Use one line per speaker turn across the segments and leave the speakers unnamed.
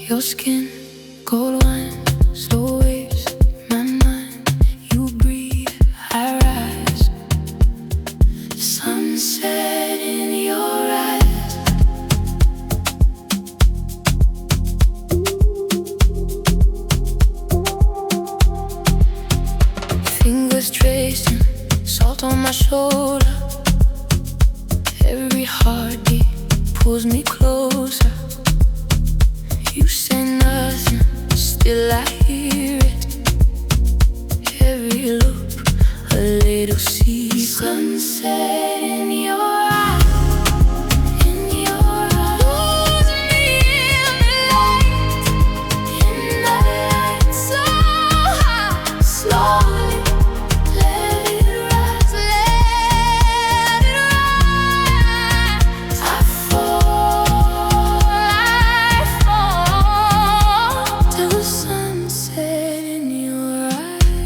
Your skin, gold wine, slow waves, my mind. You breathe, I rise. Sunset in your eyes. Fingers tracing, salt on my shoulder. Every heartbeat pulls me closer. You say nothing, still I hear it. Every loop, a little secret. Sunset in your eyes, in your eyes. Lose me in the light, in the light. So high, slowly, let it rise, let it rise. I fall till the sunset in your eyes.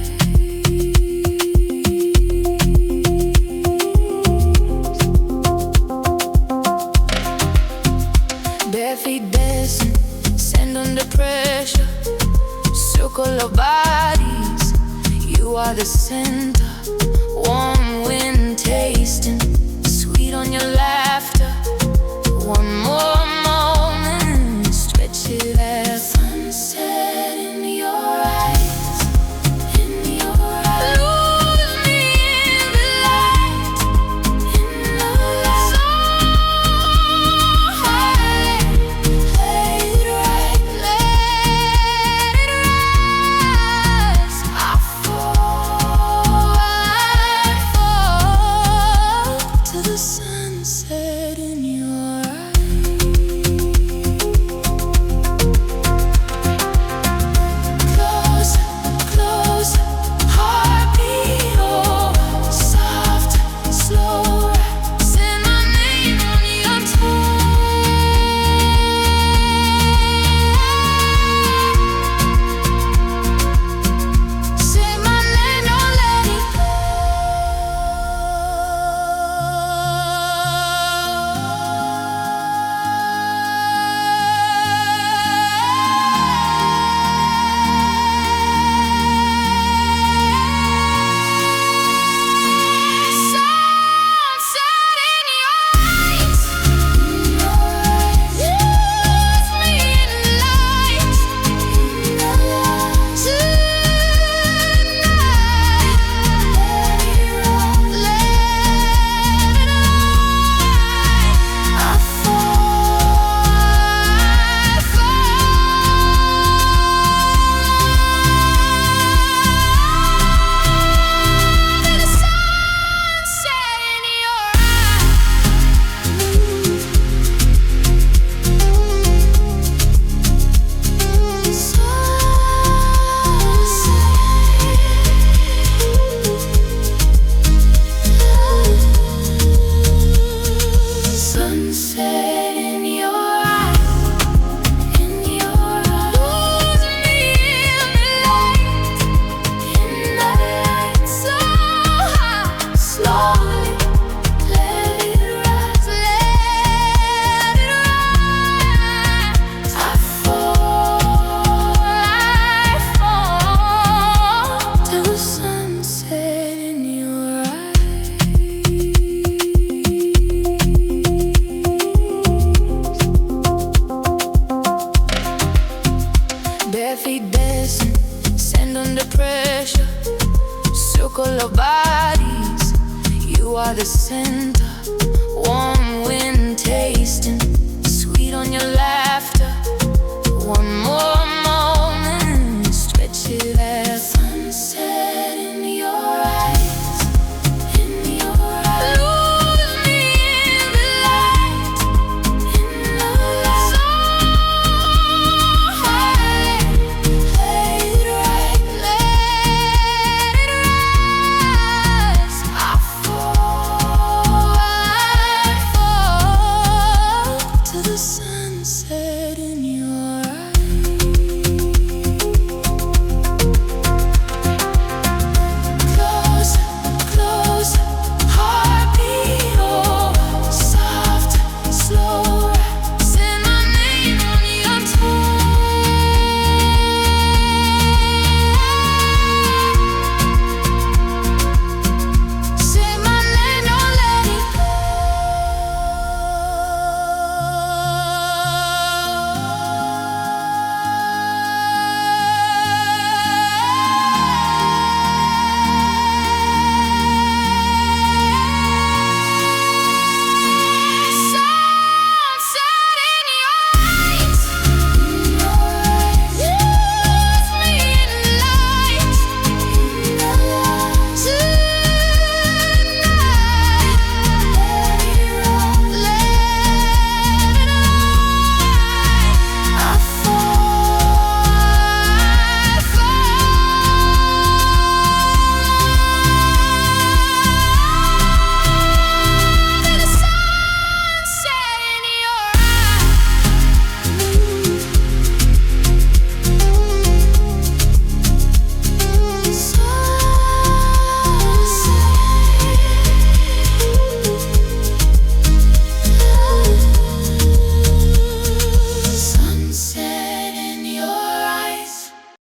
Bare feet dancing, sand under pressure, circle of bodies. You are the center, warm wind tasting, sweet on your laughter. One more moment, stretch it out. Sunset in your eyes, in your eyes. Lose me in the light, in the light. So high, let it rise, let it rise. I fall to the sunset in your eyes. Close, heartbeat over, soft, slow ride. Say my name on your tongue. Say my name, don't let it sunset in your eyes, lose me in the light, tonight. Let it rise. I fall to the sunset in your eyes. Sunset in your eyes, in your eyes. Lose me in the light, in the light. So high, slowly, let it rise, let it rise. I fall till the sunset in your eyes. Bare feet dancing, sand under pressure, circle of bodies. You are the center,